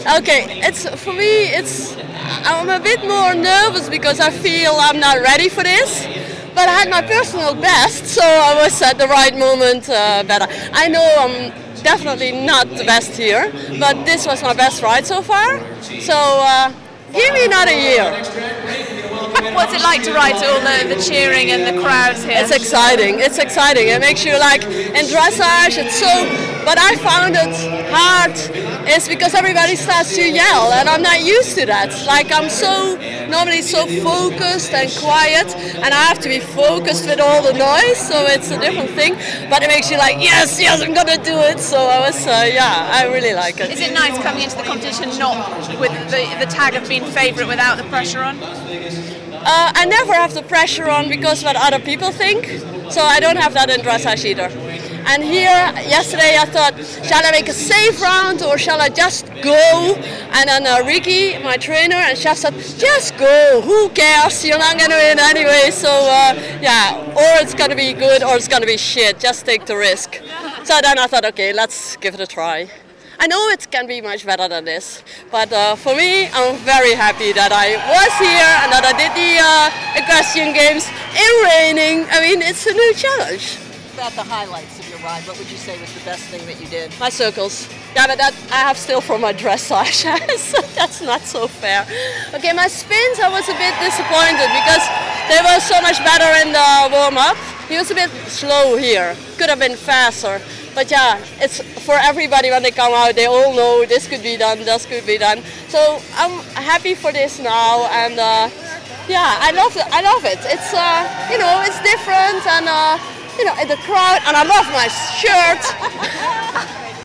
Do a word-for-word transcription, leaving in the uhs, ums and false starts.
Okay, it's for me. It's I'm a bit more nervous because I feel I'm not ready for this. But I had my personal best, so I was at the right moment uh, better. I know I'm definitely not the best here, but this was my best ride so far. So uh, give me another year. What's it like to ride to all the, the cheering and the crowds here? It's exciting. It's exciting. It makes you like in dressage. It's so. But I found it hard is because everybody starts to yell, and I'm not used to that. Like I'm so normally so focused and quiet, and I have to be focused with all the noise. So it's a different thing. But it makes you like yes, yes, I'm gonna do it. So I was uh, yeah, I really like it. Is it nice coming into the competition not with the the tag of being favourite without the pressure on? Uh, I never have the pressure on because what other people think, so I don't have that in dressage either. And here, yesterday I thought, shall I make a safe round or shall I just go? And then uh, Ricky, my trainer, and Chef said, just go, who cares, you're not going to win anyway. So uh, yeah, or it's going to be good or it's going to be shit, just take the risk. So then I thought, okay, let's give it a try. I know it can be much better than this, but uh, for me, I'm very happy that I was here and that I did the uh, equestrian games in raining. I mean, it's a new challenge. About the highlights of your ride, what would you say was the best thing that you did? My circles. Yeah, but that I have still from my dressage, so that's not so fair. Okay, my spins, I was a bit disappointed because they were so much better in the warm-up. He was a bit slow here. Could have been faster. But yeah, it's for everybody when they come out, they all know this could be done, this could be done. So I'm happy for this now, and uh, yeah, I love it. I love it. It's uh, you know, it's different, and uh, you know, the crowd, and I love my shirt.